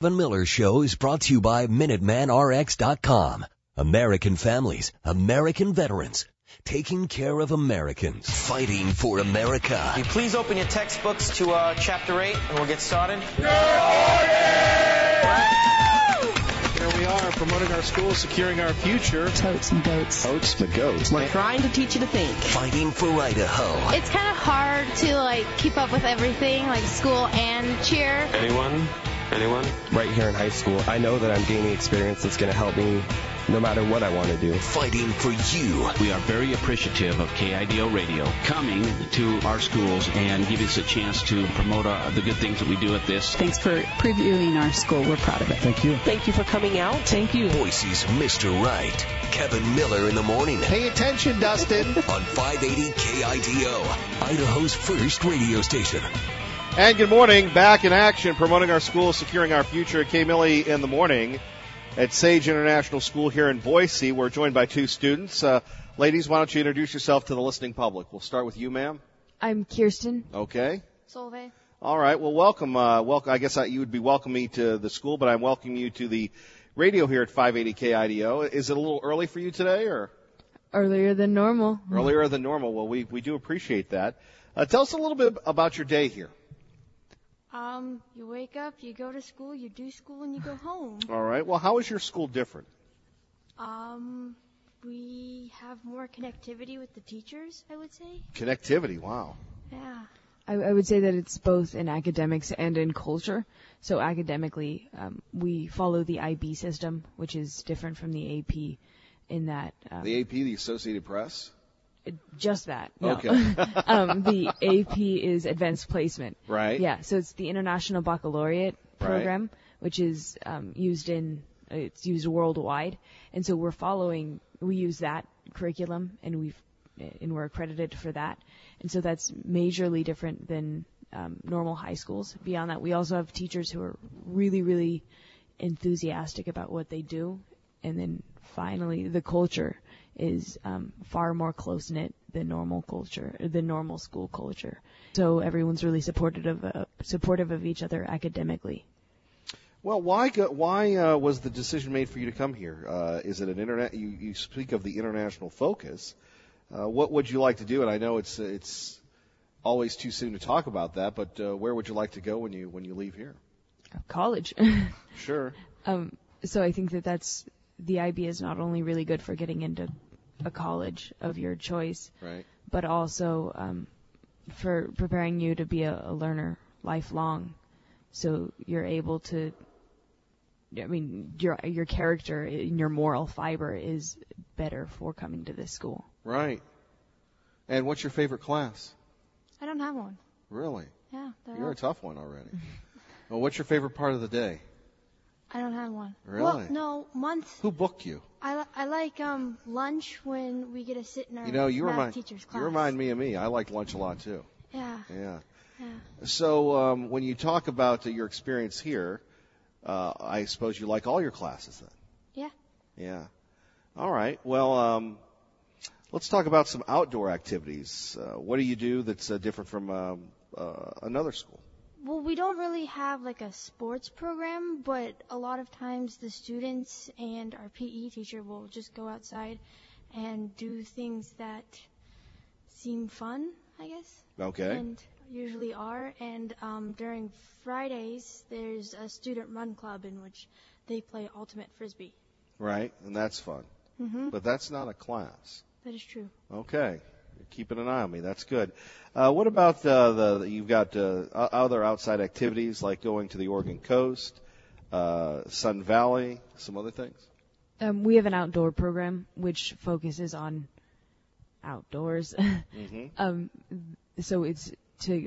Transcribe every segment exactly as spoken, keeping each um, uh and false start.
Kevin Miller Show is brought to you by Minuteman R X dot com. American families, American veterans, taking care of Americans, fighting for America. Will you please open your textbooks to uh, Chapter eight, and we'll get started? Here we are, promoting our school, securing our future. Totes and goats. Totes the goats. We're trying to teach you to think. Fighting for Idaho. It's kind of hard to, like, keep up with everything, like school and cheer. Anyone? Anyone? Right here in high school, I know that I'm gaining experience that's going to help me no matter what I want to do. Fighting for you. We are very appreciative of K I D O Radio coming to our schools and giving us a chance to promote uh, the good things that we do at this. Thanks for previewing our school. We're proud of it. Thank you. Thank you for coming out. Thank you. Boise's Mister Right. Kevin Miller in the morning. Pay attention, Dustin. On five eighty K I D O, Idaho's first radio station. And good morning. Back in action, promoting our school, securing our future. Kay Millie in the morning at Sage International School here in Boise. We're joined by two students. Uh, ladies, why don't you introduce yourself to the listening public? We'll start with you, ma'am. I'm Kirsten. Okay. Solveig. All right. Well, welcome. Uh, welcome. I guess I, you would be welcoming me to the school, but I'm welcoming you to the radio here at five eighty K I D O. Is it a little early for you today, or Earlier than normal. earlier than normal? Well, we we do appreciate that. Uh, tell us a little bit about your day here. Um, you wake up, you go to school, you do school, and you go home. All right. Well, how is your school different? Um, we have more connectivity with the teachers, I would say. Connectivity. Wow. Yeah. I, I would say that it's both in academics and in culture. So academically, um, we follow the I B system, which is different from the A P in that. Um, The A P, the Associated Press? Just that. No. Okay. um, the A P is advanced placement. Right. Yeah, so it's the International Baccalaureate program, Right. which is um, used in, uh, it's used worldwide. And so we're following, we use that curriculum, and we've, and we're accredited for that. And so that's majorly different than um, normal high schools. Beyond that, we also have teachers who are really, really enthusiastic about what they do. And then finally, the culture is um, far more close-knit than normal culture, than normal school culture. So everyone's really supportive of, uh, supportive of each other academically. Well, why go, why uh, was the decision made for you to come here? Uh, is it an internet? You, you speak of the international focus. Uh, what would you like to do? And I know it's it's always too soon to talk about that, but uh, where would you like to go when you when you leave here? College. Sure. Um, so I think that that's the I B is not only really good for getting into a college of your choice, Right. but also um, for preparing you to be a, a learner lifelong. So you're able to, I mean, your your character and your moral fiber is better for coming to this school. Right. And what's your favorite class? I don't have one. Really? Yeah. they're You're all- a tough one already. Well, what's your favorite part of the day? I don't have one. Really? Well, no, month. Who booked you? I, li- I like um lunch when we get to sit in our You know, you math remind teacher's class. you remind me of me. I like lunch a lot too. Yeah. Yeah. Yeah. So um, when you talk about uh, your experience here, uh, I suppose you like all your classes then. Yeah. Yeah. All right. Well, um, let's talk about some outdoor activities. Uh, what do you do that's uh, different from um, uh, another school? Well, we don't really have like a sports program, but a lot of times the students and our P E teacher will just go outside and do things that seem fun, I guess. Okay. And usually are. And um, during Fridays, there's a student run club in which they play ultimate frisbee. Right. And that's fun. Mm-hmm. But that's not a class. That is true. Okay. You're keeping an eye on me. That's good. Uh, what about uh, the, you've got uh, other outside activities like going to the Oregon coast, uh, Sun Valley, some other things? Um, we have an outdoor program which focuses on outdoors. Mm-hmm. um, so it's to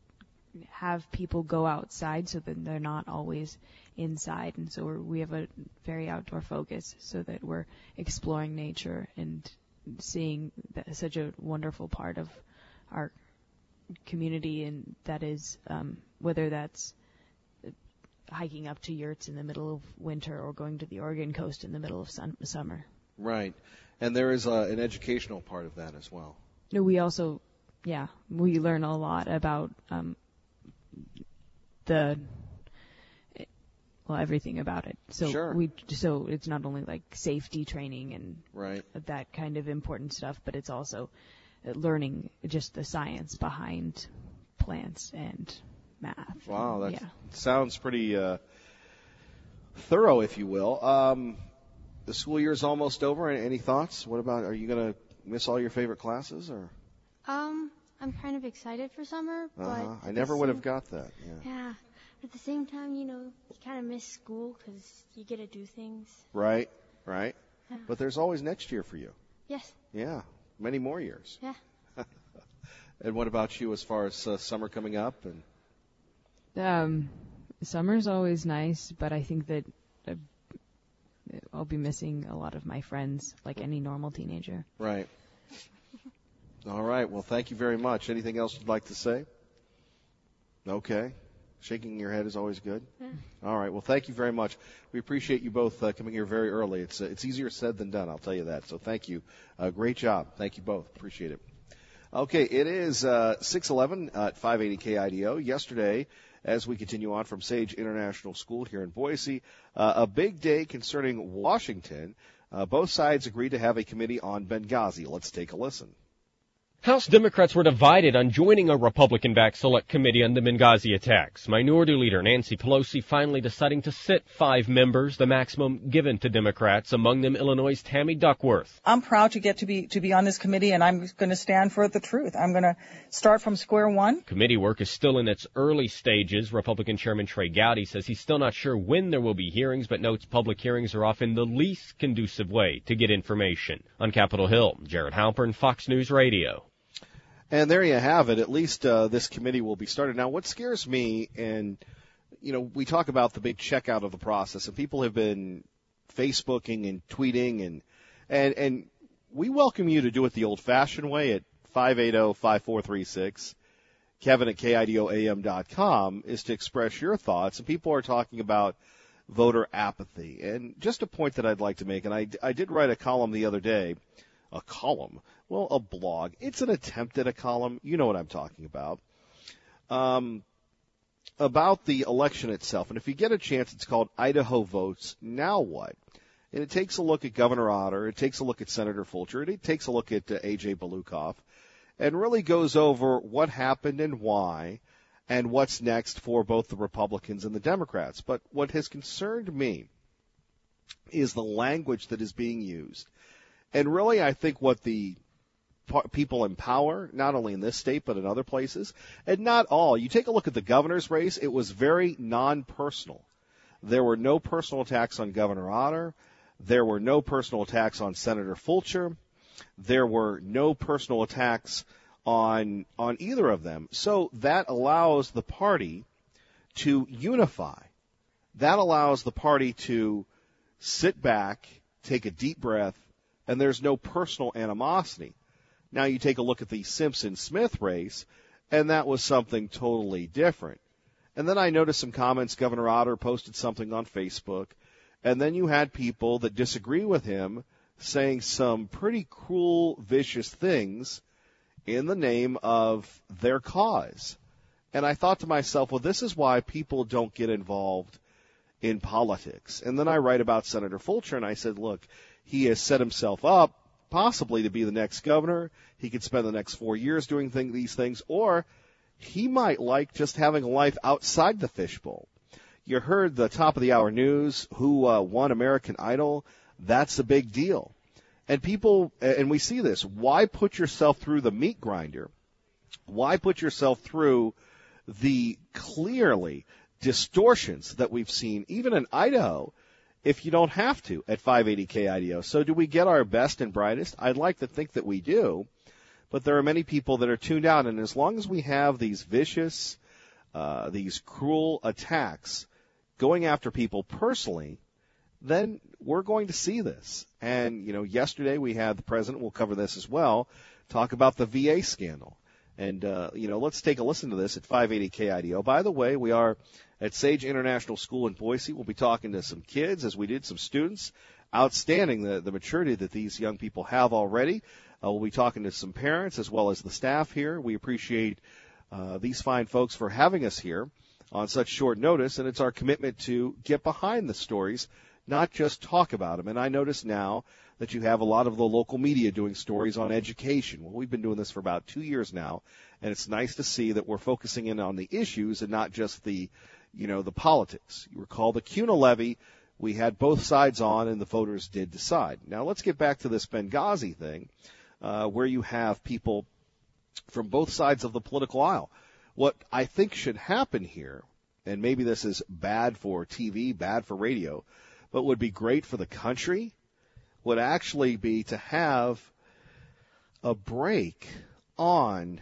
have people go outside so that they're not always inside. And so we're, we have a very outdoor focus so that we're exploring nature and seeing that such a wonderful part of our community, and that is um, whether that's hiking up to yurts in the middle of winter or going to the Oregon coast in the middle of sun- summer. Right. And there is uh, an educational part of that as well. No, we also, yeah, we learn a lot about um, the, well, everything about it. So Sure. we so it's not only like safety training and Right. that kind of important stuff, but it's also learning just the science behind plants and math. Wow, that yeah. sounds pretty uh, thorough, if you will. Um, the school year is almost over. Any, any thoughts? What about? Are you going to miss all your favorite classes, or? Um, I'm kind of excited for summer, but Uh-huh. I at never the would same- have got that. Yeah. Yeah, at the same time, you know, you kind of miss school because you get to do things. Right. Right. Yeah. But there's always next year for you. Yes. Yeah. Many more years. Yeah. And what about you as far as uh, summer coming up? And Um, summer's always nice, but I think that uh, I'll be missing a lot of my friends, like any normal teenager. Right. All right. Well, thank you very much. Anything else you'd like to say? Okay. Shaking your head is always good. Yeah. All right. Well, thank you very much. We appreciate you both uh, coming here very early. It's uh, it's easier said than done, I'll tell you that. So thank you. Uh, great job. Thank you both. Appreciate it. Okay. It is uh, six eleven at five eighty K I D O. Yesterday, as we continue on from Sage International School here in Boise, uh, a big day concerning Washington. Uh, both sides agreed to have a committee on Benghazi. Let's take a listen. House Democrats were divided on joining a Republican-backed select committee on the Benghazi attacks. Minority Leader Nancy Pelosi finally deciding to sit five members, the maximum given to Democrats, among them Illinois' Tammy Duckworth. I'm proud to get to be to be on this committee, and I'm going to stand for the truth. I'm going to start from square one. Committee work is still in its early stages. Republican Chairman Trey Gowdy says he's still not sure when there will be hearings, but notes public hearings are often the least conducive way to get information. On Capitol Hill, Jared Halpern, Fox News Radio. And there you have it. At least uh, this committee will be started. Now, what scares me, and, you know, we talk about the big checkout of the process, and people have been Facebooking and tweeting, and and, and we welcome you to do it the old-fashioned way at five eight zero, five four three six. Kevin at K I D O A M dot com is to express your thoughts, and people are talking about voter apathy. And just a point that I'd like to make, and I, I did write a column the other day, a column, well, a blog. It's an attempt at a column. You know what I'm talking about. Um, about the election itself. And if you get a chance, it's called Idaho Votes, Now What? And it takes a look at Governor Otter. It takes a look at Senator Fulcher. It takes a look at uh, A J Belukoff, and really goes over what happened and why and what's next for both the Republicans and the Democrats. But what has concerned me is the language that is being used. And really, I think what the people in power, not only in this state but in other places, and not all. You take a look at the governor's race, it was very non-personal. There were no personal attacks on Governor Otter. There were no personal attacks on Senator Fulcher. There were no personal attacks on on either of them. So that allows the party to unify. That allows the party to sit back, take a deep breath, and there's no personal animosity. Now you take a look at the Simpson-Smith race, and that was something totally different. And then I noticed some comments. Governor Otter posted something on Facebook, and then you had people that disagree with him saying some pretty cruel, vicious things in the name of their cause. And I thought to myself, well, this is why people don't get involved in politics. And then I write about Senator Fulcher, and I said, look, he has set himself up possibly to be the next governor. He could spend the next four years doing thing, these things, or he might like just having a life outside the fishbowl. You heard the top of the hour news, who uh, won American Idol. That's a big deal. And people, and we see this, why put yourself through the meat grinder? Why put yourself through the clearly distortions that we've seen, even in Idaho, if you don't have to at five eighty K I D O? So do we get our best and brightest? I'd like to think that we do, but there are many people that are tuned out, and as long as we have these vicious, uh, these cruel attacks going after people personally, then we're going to see this. And, you know, yesterday we had the president, we'll cover this as well, talk about the V A scandal. And, uh, you know, let's take a listen to this at five eighty K I D O. By the way, we are at Sage International School in Boise. We'll be talking to some kids, as we did some students. Outstanding, the, the maturity that these young people have already. Uh, we'll be talking to some parents as well as the staff here. We appreciate uh, these fine folks for having us here. on such short notice, and it's our commitment to get behind the stories, not just talk about them. And I notice now that you have a lot of the local media doing stories on education. Well, we've been doing this for about two years now, and it's nice to see that we're focusing in on the issues and not just the, you know, the politics. You recall the CUNA levy, we had both sides on, and the voters did decide. Now let's get back to this Benghazi thing, uh, where you have people from both sides of the political aisle. What I think should happen here, and maybe this is bad for T V, bad for radio, but would be great for the country, would actually be to have a break on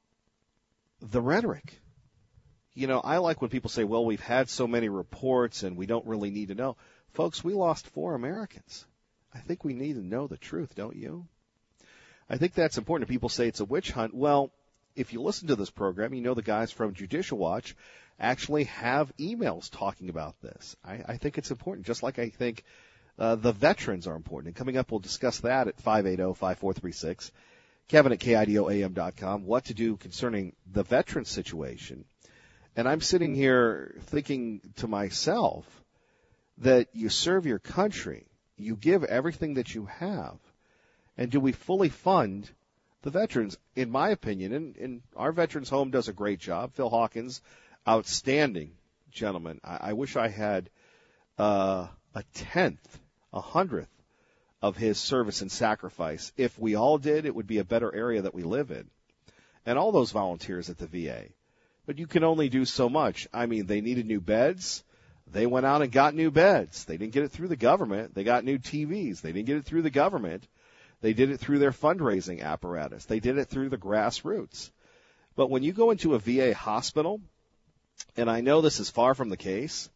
the rhetoric. You know, I like when people say, well, we've had so many reports and we don't really need to know. Folks, we lost four Americans. I think we need to know the truth, don't you? I think that's important. People say it's a witch hunt. Well, if you listen to this program, you know the guys from Judicial Watch actually have emails talking about this. I, I think it's important, just like I think uh, the veterans are important. And coming up, we'll discuss that at five eight zero, five four three six. Kevin at K I D O A M dot com, what to do concerning the veteran situation. And I'm sitting here thinking to myself that you serve your country, you give everything that you have, and do we fully fund the veterans? In my opinion, and, and our Veterans Home does a great job. Phil Hawkins, outstanding gentleman. I, I wish I had uh, a tenth, a hundredth of his service and sacrifice. If we all did, it would be a better area that we live in. And all those volunteers at the V A. But you can only do so much. I mean, they needed new beds. They went out and got new beds. They didn't get it through the government. They got new T Vs. They didn't get it through the government. They did it through their fundraising apparatus. They did it through the grassroots. But when you go into a V A hospital, and I know this is far from the case,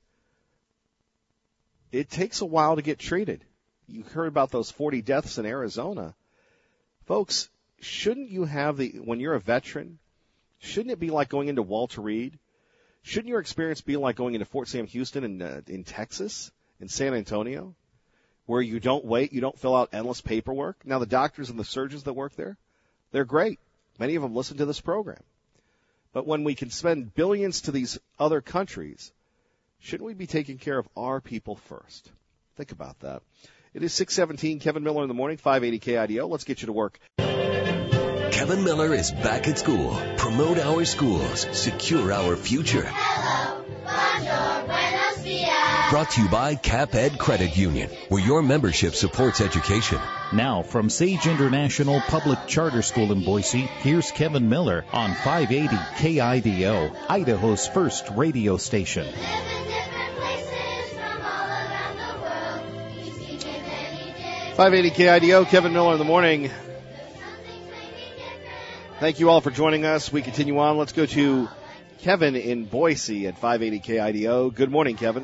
it takes a while to get treated. You heard about those forty deaths in Arizona. Folks, shouldn't you have the, when you're a veteran, shouldn't it be like going into Walter Reed? Shouldn't your experience be like going into Fort Sam Houston in, uh, in Texas, in San Antonio, where you don't wait, you don't fill out endless paperwork? Now, the doctors and the surgeons that work there, they're great. Many of them listen to this program. But when we can spend billions to these other countries, shouldn't we be taking care of our people first? Think about that. It is six seventeen, Kevin Miller in the morning, five eighty K I D O. Let's get you to work. Kevin Miller is back at school. Promote our schools. Secure our future. Hello, bonjour, buenos dias. Brought to you by Cap Ed Credit Union, where your membership supports education. Now, from Sage International Public Charter School in Boise, here's Kevin Miller on five eighty K I D O, Idaho's first radio station. five eighty K I D O, Kevin Miller in the morning. Thank you all for joining us. We continue on. Let's go to Kevin in Boise at five eighty K I D O. Good morning, Kevin.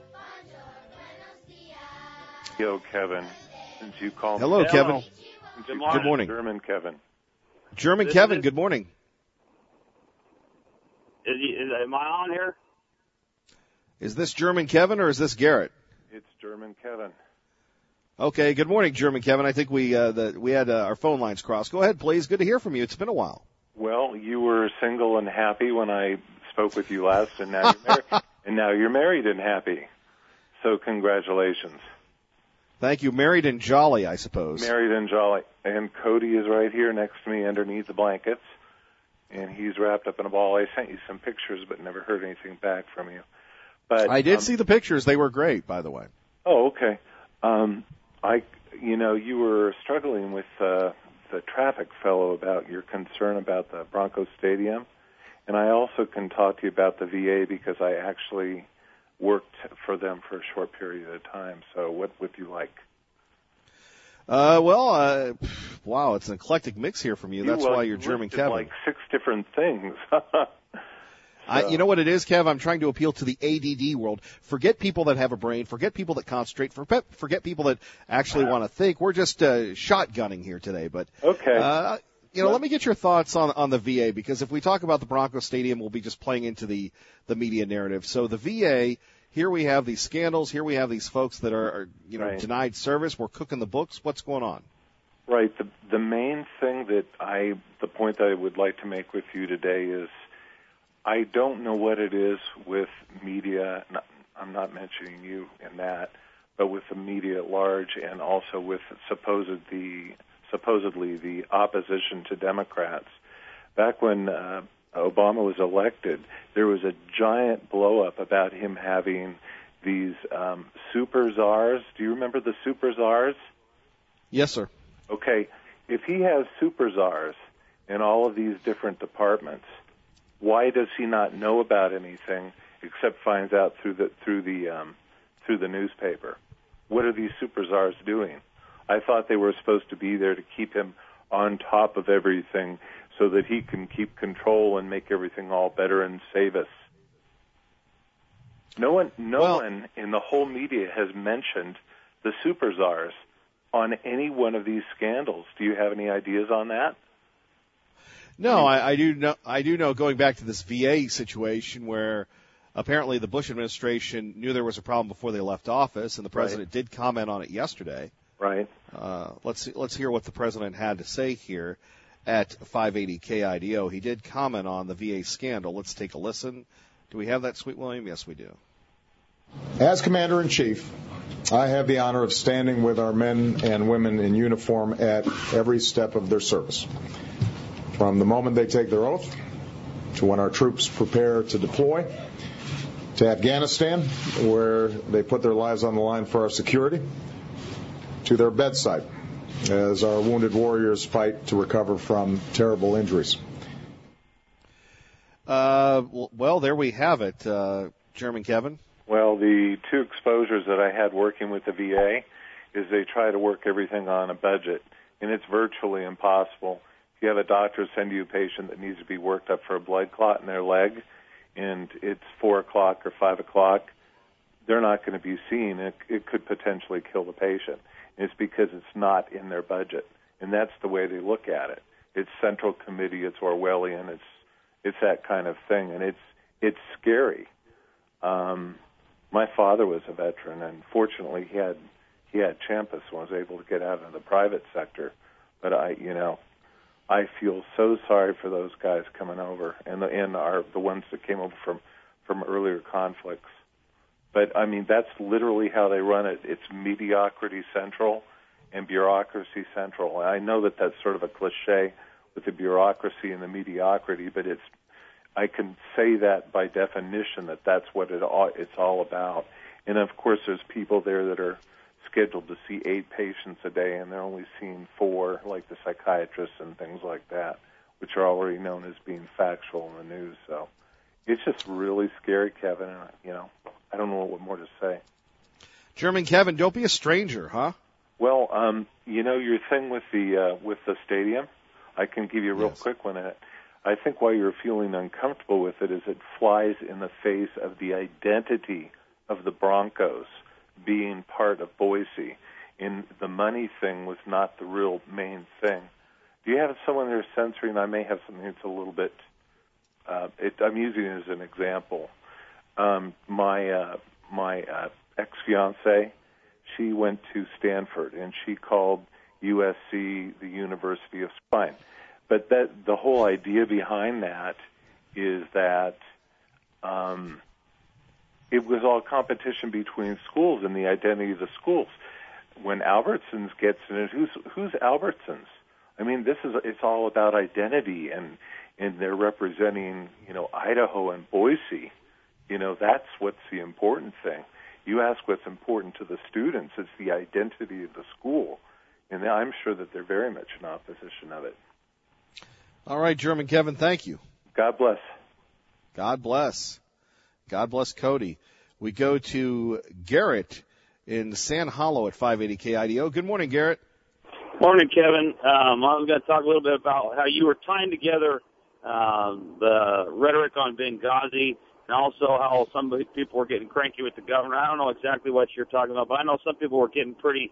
Yo, Kevin. Since you called Hello, me. Kevin. Good morning. Good morning. German Kevin. German This Kevin, is- good morning. Is, he, is am I on here? Is this German Kevin or is this Garrett? It's German Kevin. Okay, good morning, German Kevin. I think we uh, the, we had uh, our phone lines crossed. Go ahead, please. Good to hear from you. It's been a while. Well, you were single and happy when I spoke with you last, and now you're married, and now you're married and happy. So congratulations. Thank you. Married and jolly, I suppose. Married and jolly. And Cody is right here next to me underneath the blankets, and he's wrapped up in a ball. I sent you some pictures, but never heard anything back from you. But I did um, see the pictures. They were great, by the way. Oh, okay. Um, I, you know, you were struggling with uh, the traffic fellow about your concern about the Broncos Stadium, and I also can talk to you about the V A because I actually worked for them for a short period of time. So what would you like? Uh, well, uh, wow, it's an eclectic mix here from you. That's well, why you're you German listed Kevin. like six different things. I, you know what it is, Kev? I'm trying to appeal to the A D D world. Forget people that have a brain. Forget people that concentrate. Forget, forget people that actually want to think. We're just uh, shotgunning here today. But okay. Uh, you know, Well, let me get your thoughts on on the V A, because if we talk about the Broncos Stadium, we'll be just playing into the the media narrative. So the V A, here we have these scandals. Here we have these folks that are, are you know, Right. denied service. We're cooking the books. What's going on? Right. The the main thing that I, the point that I would like to make with you today is, I don't know what it is with media. I'm not mentioning you in that, but with the media at large, and also with supposed the supposedly the opposition to Democrats. Back when uh, Obama was elected, there was a giant blow-up about him having these um, super czars. Do you remember the super czars? Yes, sir. Okay, if he has super czars in all of these different departments, why does he not know about anything except finds out through the through the um, through the newspaper? What are these super czars doing? I thought they were supposed to be there to keep him on top of everything so that he can keep control and make everything all better and save us. No one, no well, one in the whole media has mentioned the super czars on any one of these scandals. Do you have any ideas on that? No, I, I do know. I do know. Going back to this V A situation, where apparently the Bush administration knew there was a problem before they left office, and the president right. did comment on it yesterday. Right. Uh, let's see, let's hear what the president had to say here at five eighty K I D O. He did comment on the V A scandal. Let's take a listen. Do we have that, Sweet William? Yes, we do. As Commander-in-Chief, I have the honor of standing with our men and women in uniform at every step of their service. From the moment they take their oath, to when our troops prepare to deploy, to Afghanistan, where they put their lives on the line for our security, to their bedside, as our wounded warriors fight to recover from terrible injuries. Uh, well, there we have it, uh, German Kevin. Well, the two exposures that I had working with the V A is they try to work everything on a budget, and it's virtually impossible. If you have a doctor send you a patient that needs to be worked up for a blood clot in their leg, and it's four o'clock or five o'clock, they're not going to be seen. It, it could potentially kill the patient. It's because it's not in their budget, and that's the way they look at it. It's Central Committee, it's Orwellian, it's it's that kind of thing, and it's it's scary. Um, my father was a veteran, and fortunately he had he had Champus and was able to get out of the private sector. But I, you know, I feel so sorry for those guys coming over, and the and our the ones that came over from from earlier conflicts. But, I mean, that's literally how they run it. It's mediocrity central and bureaucracy central. I know that that's sort of a cliche with the bureaucracy and the mediocrity, but it's I can say that by definition that that's what it all, it's all about. And, of course, there's people there that are scheduled to see eight patients a day, and they're only seeing four, like the psychiatrists and things like that, which are already known as being factual in the news. So it's just really scary, Kevin, and, you know, I don't know what more to say. German Kevin, don't be a stranger, huh? Well, um, you know, your thing with the uh, with the stadium, I can give you a real yes. quick one in it. I think why you're feeling uncomfortable with it is it flies in the face of the identity of the Broncos being part of Boise. And the money thing was not the real main thing. Do you have someone there censoring? I may have something that's a little bit, uh, it, I'm using it as an example. Um, my uh, my uh, ex-fiancée, she went to Stanford, and she called U S C the University of Spine. But that the whole idea behind that is that um, it was all competition between schools and the identity of the schools. When Albertsons gets in it, who's who's Albertsons? I mean, this is it's all about identity, and and they're representing, you know, Idaho and Boise. You know, that's what's the important thing. You ask what's important to the students, it's the identity of the school. And I'm sure that they're very much in opposition of it. All right, German Kevin, thank you. God bless. God bless. God bless Cody. We go to Garrett in San Hollow at five eighty K I D O. Good morning, Garrett. Morning, Kevin. Um, I was going to talk a little bit about how you were tying together um, the rhetoric on Benghazi, and also how some people were getting cranky with the governor. I don't know exactly what you're talking about, but I know some people were getting pretty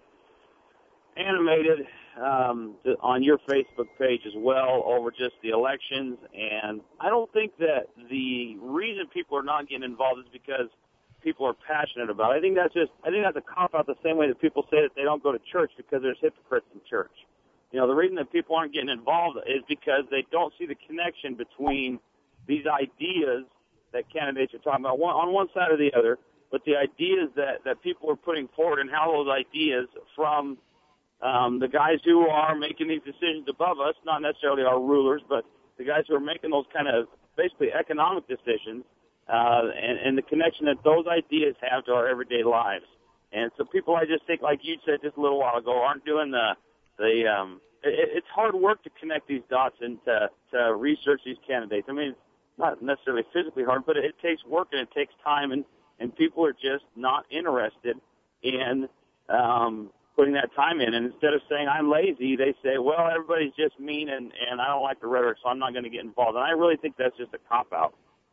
animated um, to, on your Facebook page as well over just the elections. And I don't think that the reason people are not getting involved is because people are passionate about it. I think that's just, I think that's a cop-out the same way that people say that they don't go to church because there's hypocrites in church. You know, the reason that people aren't getting involved is because they don't see the connection between these ideas that candidates are talking about, one, on one side or the other, but the ideas that, that people are putting forward and how those ideas from um, the guys who are making these decisions above us, not necessarily our rulers, but the guys who are making those kind of basically economic decisions, uh, and, and the connection that those ideas have to our everyday lives. And so people, I just think, like you said just a little while ago, aren't doing the, the um, it, it's hard work to connect these dots and to, to research these candidates. I mean, it's not necessarily physically hard, but it, it takes work and it takes time, and, and people are just not interested in um, putting that time in. And instead of saying, I'm lazy, they say, well, everybody's just mean and, and I don't like the rhetoric, so I'm not going to get involved. And I really think that's just a cop-out.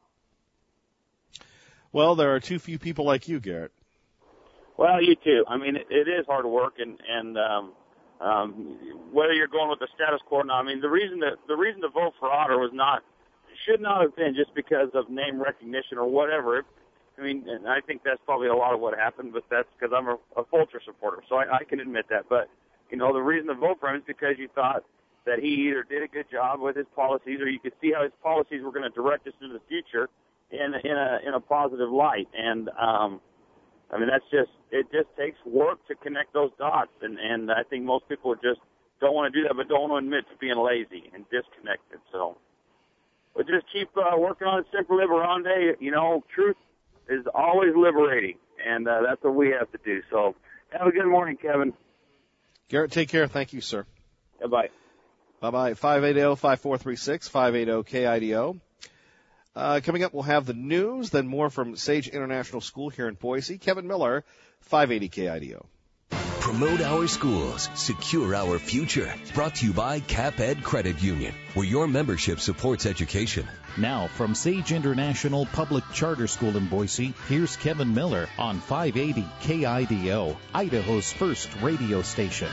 Well, there are too few people like you, Garrett. Well, you too. I mean, it, it is hard work, and, and um, um, whether you're going with the status quo or not, I mean, the reason that the reason to vote for Otter was not, should not have been just because of name recognition or whatever. I mean, and I think that's probably a lot of what happened, but that's because I'm a, a Fulcher supporter, so I, I can admit that. But, you know, the reason to vote for him is because you thought that he either did a good job with his policies or you could see how his policies were going to direct us into the future in, in, a, in a positive light. And, um, I mean, that's just, it just takes work to connect those dots, and, and I think most people just don't want to do that, but don't want to admit to being lazy and disconnected. So, but just keep uh, working on it, Semper Liberande. You know, truth is always liberating, and uh, that's what we have to do. So, have a good morning, Kevin. Garrett, take care. Thank you, sir. Bye-bye. Bye-bye. five eight zero, five four three six, five eight zero K I D O. Uh, coming up, we'll have the news, then more from Sage International School here in Boise. Kevin Miller, five eighty K I D O. Promote our schools, secure our future. Brought to you by CapEd Credit Union, where your membership supports education. Now, from Sage International Public Charter School in Boise, here's Kevin Miller on five eighty K I D O, Idaho's first radio station.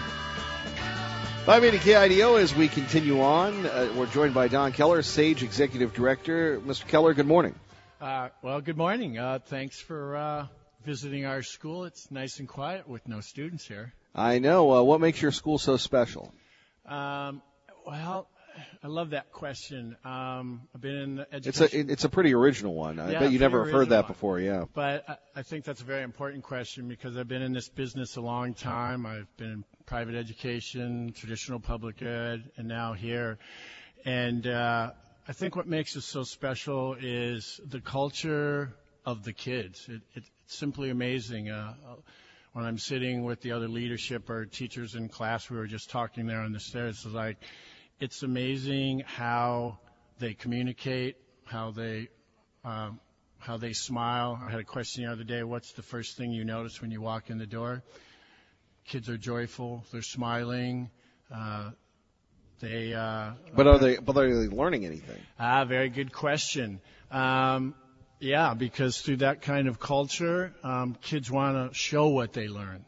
five eighty K I D O, as we continue on, uh, we're joined by Don Keller, Sage Executive Director. Mister Keller, good morning. Uh, well, good morning. Uh, thanks for uh, visiting our school. It's nice and quiet with no students here. I know. Uh, what makes your school so special? Um, well, I love that question. Um, I've been in education. It's a it's a pretty original one. I yeah, bet you never have heard that one. before. Yeah. But I, I think that's a very important question because I've been in this business a long time. I've been in private education, traditional public ed, and now here. And uh, I think what makes us so special is the culture of the kids. It, it, it's simply amazing. Uh, when I'm sitting with the other leadership or teachers in class, we were just talking there on the stairs. It's like, it's amazing how they communicate, how they um, how they smile. I had a question the other day. What's the first thing you notice when you walk in the door? Kids are joyful. They're smiling. Uh, they. Uh, but are they? But are they learning anything? Ah, very good question. Um, yeah, because through that kind of culture, um, kids want to show what they learn.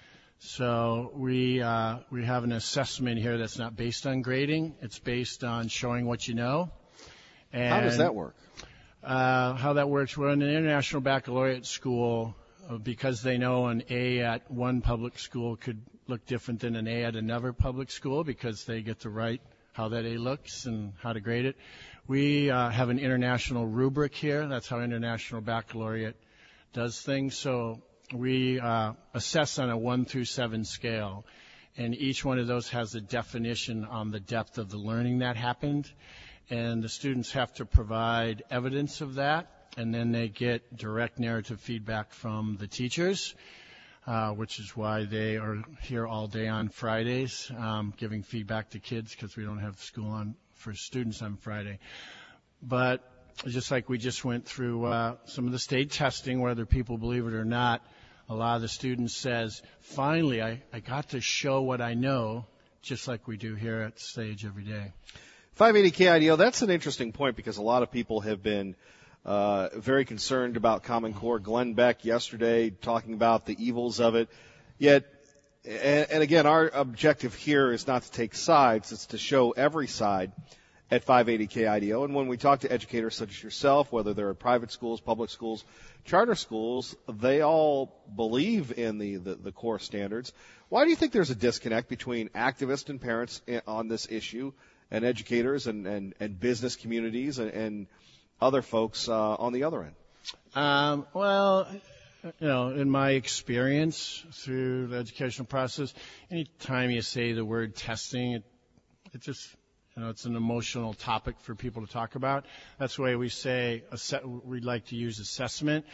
So we uh, we have an assessment here that's not based on grading. It's based on showing what you know. And how does that work? Uh, how that works, we're in an international baccalaureate school uh, because they know an A at one public school could look different than an A at another public school because they get to write how that A looks and how to grade it. We uh, have an international rubric here. That's how international baccalaureate does things. So we uh, assess on a one through seven scale, and each one of those has a definition on the depth of the learning that happened, and the students have to provide evidence of that, and then they get direct narrative feedback from the teachers, uh, which is why they are here all day on Fridays, um, giving feedback to kids because we don't have school on for students on Friday. But just like we just went through uh, some of the state testing, whether people believe it or not, a lot of the students says, finally, I, I got to show what I know, just like we do here at Sage every day. five eighty K I D O, that's an interesting point because a lot of people have been uh, very concerned about Common Core. Glenn Beck yesterday talking about the evils of it. Yet, and, and again, our objective here is not to take sides, it's to show every side at five eighty K I D O. And when we talk to educators such as yourself, whether they're at private schools, public schools, charter schools, they all believe in the, the, the core standards. Why do you think there's a disconnect between activists and parents on this issue and educators and, and, and business communities and, and other folks uh, on the other end? Um, well, you know, in my experience through the educational process, anytime you say the word testing, it, it just, you know, it's an emotional topic for people to talk about. That's why we say, we'd like to use assessment.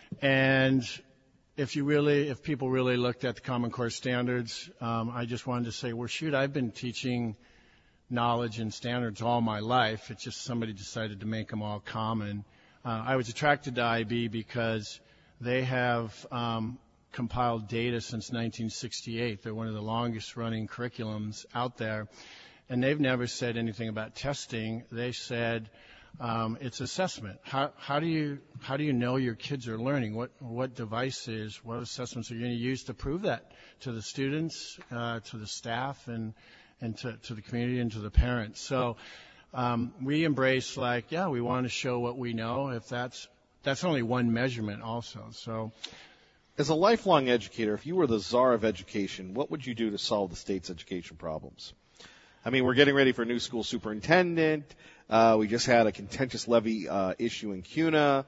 And if you really, if people really looked at the Common Core standards, um, I just wanted to say, well, shoot, I've been teaching knowledge and standards all my life. It's just somebody decided to make them all common. Uh, I was attracted to I B because they have um, compiled data since nineteen sixty-eight. They're one of the longest running curriculums out there. And they've never said anything about testing. They said um, it's assessment. How, how do you how do you know your kids are learning? What what devices, what assessments are you going to use to prove that to the students, uh, to the staff, and and to, to the community and to the parents? So um, we embrace like, yeah, we want to show what we know. If that's that's only one measurement, also. So. As a lifelong educator, if you were the czar of education, what would you do to solve the state's education problems? I mean, we're getting ready for a new school superintendent. Uh, we just had a contentious levy uh, issue in CUNA.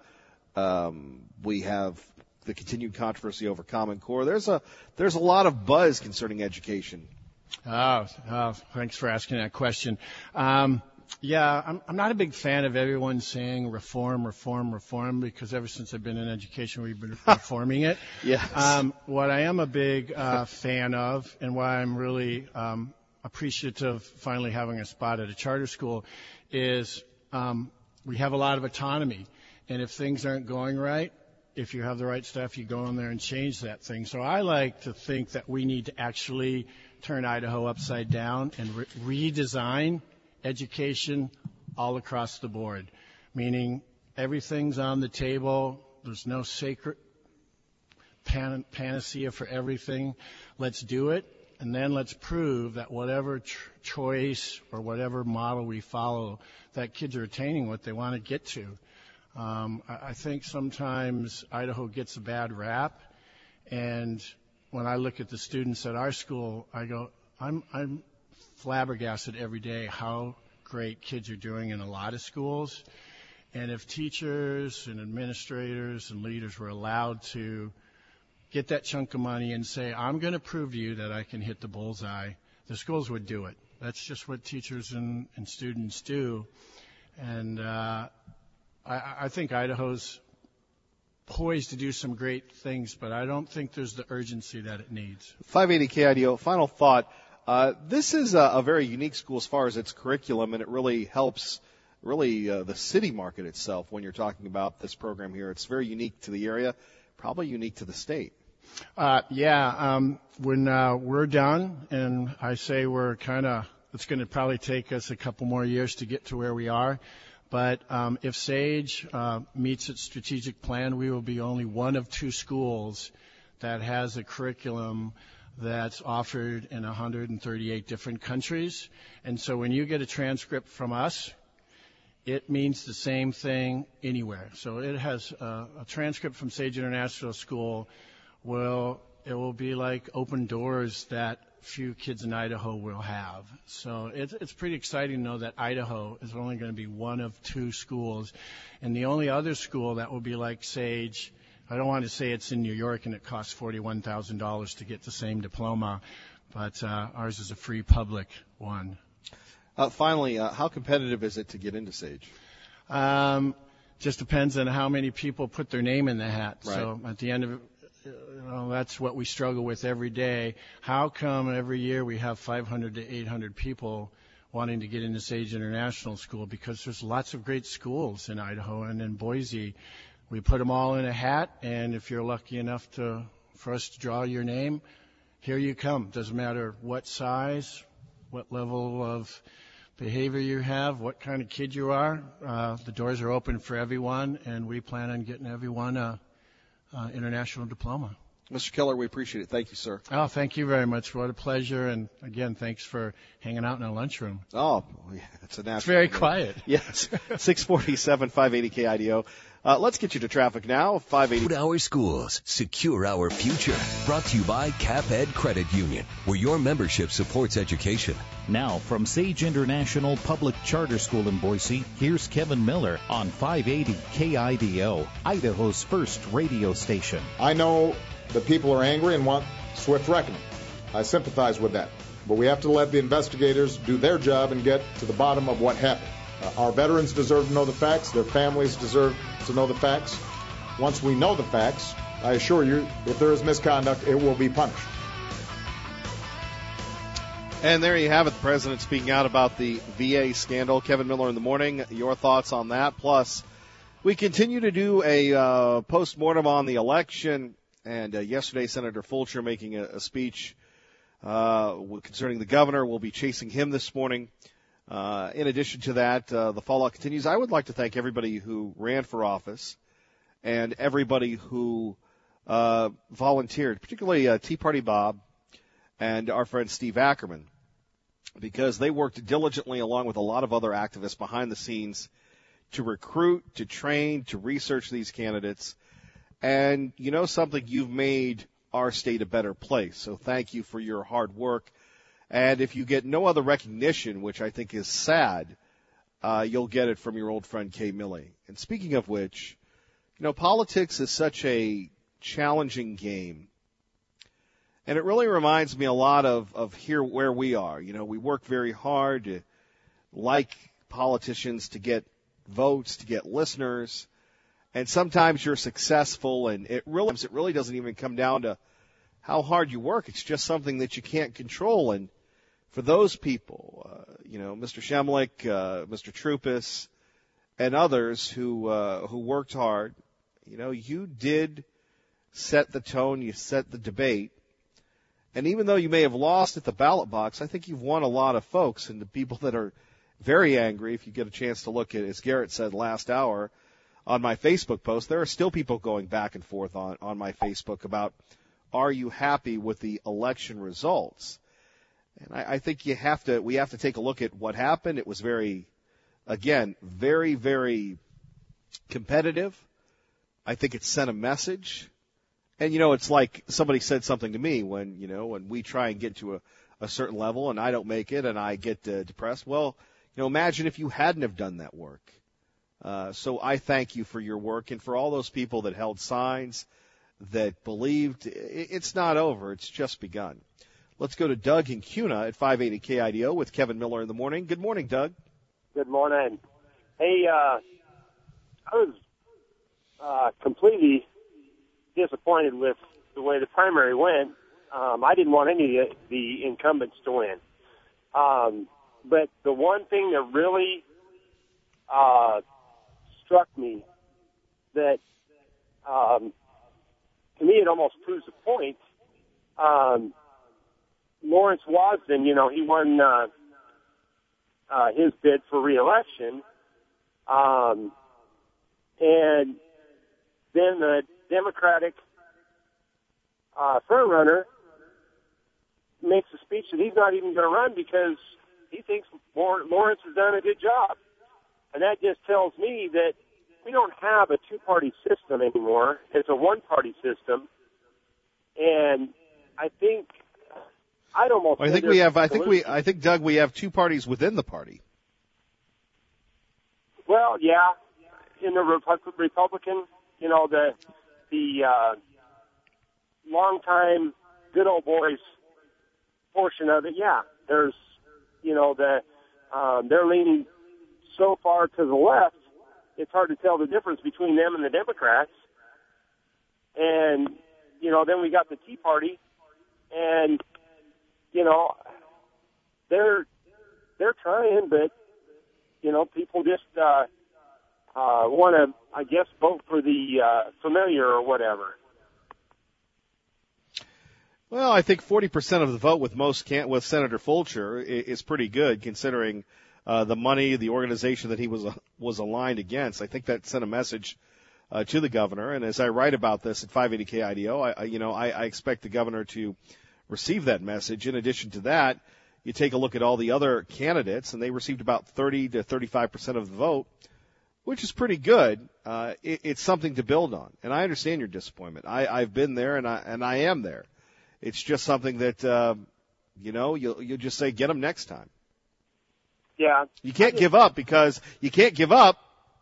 Um, we have the continued controversy over Common Core. There's a there's a lot of buzz concerning education. Oh, oh thanks for asking that question. Um, yeah, I'm, I'm not a big fan of everyone saying reform, reform, reform, because ever since I've been in education, we've been reforming it. Yes. Um, what I am a big uh, fan of, and why I'm really um, appreciative finally having a spot at a charter school, is um, we have a lot of autonomy. And if things aren't going right, if you have the right staff, you go in there and change that thing. So I like to think that we need to actually turn Idaho upside down and re- redesign education all across the board, meaning everything's on the table. There's no sacred pan- panacea for everything. Let's do it, and then let's prove that whatever tr- choice or whatever model we follow, that kids are attaining what they want to get to. Um, I, I think sometimes Idaho gets a bad rap, and when I look at the students at our school, I go, I'm, I'm flabbergasted every day how great kids are doing in a lot of schools. And if teachers and administrators and leaders were allowed to get that chunk of money and say, I'm going to prove to you that I can hit the bullseye, the schools would do it. That's just what teachers and, and students do. And uh, I, I think Idaho's poised to do some great things, but I don't think there's the urgency that it needs. five eighty K I D O, final thought. Uh, this is a, a very unique school as far as its curriculum, and it really helps really uh, the city market itself when you're talking about this program here. It's very unique to the area, probably unique to the state. Uh, yeah, um, when uh, we're done, and I say we're kind of, it's going to probably take us a couple more years to get to where we are, but um, if SAGE uh, meets its strategic plan, we will be only one of two schools that has a curriculum that's offered in one hundred thirty-eight different countries. And so when you get a transcript from us, it means the same thing anywhere. So it has a, a transcript from SAGE International School. Will it will be like open doors that few kids in Idaho will have. So it's, it's pretty exciting to know that Idaho is only going to be one of two schools. And the only other school that will be like SAGE, I don't want to say it's in New York and it costs forty-one thousand dollars to get the same diploma, but uh, ours is a free public one. Uh, finally, uh, how competitive is it to get into SAGE? Um, just depends on how many people put their name in the hat. Right. So at the end of it, you know, that's what we struggle with every day. How come every year we have five hundred to eight hundred people wanting to get into SAGE International School? Because there's lots of great schools in Idaho and in Boise. We put them all in a hat, and if you're lucky enough to for us to draw your name, here you come. Doesn't matter what size, what level of behavior you have, what kind of kid you are. Uh, the doors are open for everyone, and we plan on getting everyone a, a international diploma. Mister Keller, we appreciate it. Thank you, sir. Oh, thank you very much. What a pleasure. And again, thanks for hanging out in a lunchroom. Oh, yeah, it's a natural. It's very quiet. Yes. six forty-seven, five eighty K I D O. Uh, let's get you to traffic now. five eighty. Our schools, secure our future. Brought to you by CapEd Credit Union, where your membership supports education. Now, from Sage International Public Charter School in Boise, here's Kevin Miller on five eighty K I D O, Idaho's first radio station. I know that people are angry and want swift reckoning. I sympathize with that. But we have to let the investigators do their job and get to the bottom of what happened. Uh, our veterans deserve to know the facts. Their families deserve to know the facts. Once we know the facts, I assure you, if there is misconduct, it will be punished. And there you have it, the president speaking out about the V A scandal. Kevin Miller in the morning, your thoughts on that. Plus, we continue to do a uh, post-mortem on the election. And uh, yesterday, Senator Fulcher making a, a speech uh, concerning the governor. We'll be chasing him this morning. Uh, in addition to that, uh, the fallout continues. I would like to thank everybody who ran for office and everybody who uh, volunteered, particularly uh, Tea Party Bob and our friend Steve Ackerman, because they worked diligently along with a lot of other activists behind the scenes to recruit, to train, to research these candidates. And you know something, you've made our state a better place. So thank you for your hard work. And if you get no other recognition, which I think is sad, uh, you'll get it from your old friend Kay Milley. And speaking of which, you know, politics is such a challenging game. And it really reminds me a lot of, of here where we are. You know, we work very hard to, like politicians, to get votes, to get listeners. And sometimes you're successful, and it really, it really doesn't even come down to how hard you work. It's just something that you can't control. And for those people, uh, you know, Mister Shemlick, uh, Mister Troupis, and others who uh, who worked hard, you know, you did set the tone, you set the debate. And even though you may have lost at the ballot box, I think you've won a lot of folks. And the people that are very angry, if you get a chance to look at, as Garrett said last hour, on my Facebook post, there are still people going back and forth on, on my Facebook about, are you happy with the election results? And I, I think you have to, we have to take a look at what happened. It was very, again, very, very competitive. I think it sent a message. And, you know, it's like somebody said something to me when, you know, when we try and get to a, a certain level and I don't make it and I get uh, depressed. Well, you know, imagine if you hadn't have done that work. Uh, so I thank you for your work and for all those people that held signs, that believed. It's not over. It's just begun. Let's go to Doug in Cuna at five eighty K I D O with Kevin Miller in the morning. Good morning, Doug. Good morning. Hey, uh, I was uh, completely disappointed with the way the primary went. Um, I didn't want any of the incumbents to win. Um, but the one thing that really uh, struck me that, um, to me, it almost proves a point. Um, Lawrence Wasden, you know, he won uh, uh, his bid for re-election, um, and then the Democratic uh, frontrunner makes a speech that he's not even going to run because he thinks Lawrence has done a good job. And that just tells me that we don't have a two-party system anymore. It's a one-party system. And I think I'd almost. Well, I think we have. I think we. I think Doug, we have two parties within the party. Well, yeah, in the Republican, you know, the the uh, longtime good old boys portion of it. Yeah, there's, you know, the um, they're leaning so far to the left, it's hard to tell the difference between them and the Democrats. And, you know, then we got the Tea Party, and, you know, they're, they're trying, but, you know, people just, uh, uh, want to, I guess, vote for the, uh, familiar or whatever. Well, I think forty percent of the vote with most can with Senator Fulcher is pretty good, considering uh, the money, the organization that he was uh, was aligned against. I think that sent a message uh, to the governor. And as I write about this at five eighty K I D O, I, I you know, I, I expect the governor to receive that message. In addition to that, you take a look at all the other candidates, and they received about thirty to thirty-five percent of the vote, which is pretty good. Uh, it, it's something to build on. And I understand your disappointment. I, I've been there, and I, and I am there. It's just something that, uh, you know, you'll, you'll just say, get them next time. Yeah. You can't give up because you can't give up.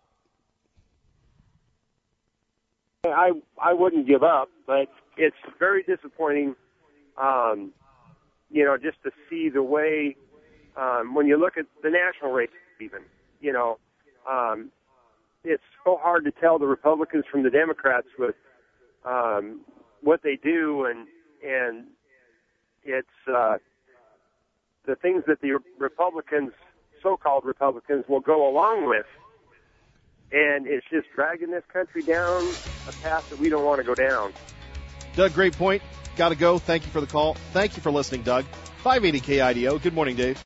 I I wouldn't give up, but it's very disappointing, um, you know, just to see the way, um, when you look at the national race even, you know, um, it's so hard to tell the Republicans from the Democrats with um, what they do, and and it's uh, the things that the Republicans, so-called Republicans, will go along with. And it's just dragging this country down a path that we don't want to go down. Doug, great point. Got to go. Thank you for the call. Thank you for listening, Doug. five eighty K I D O. Good morning, Dave.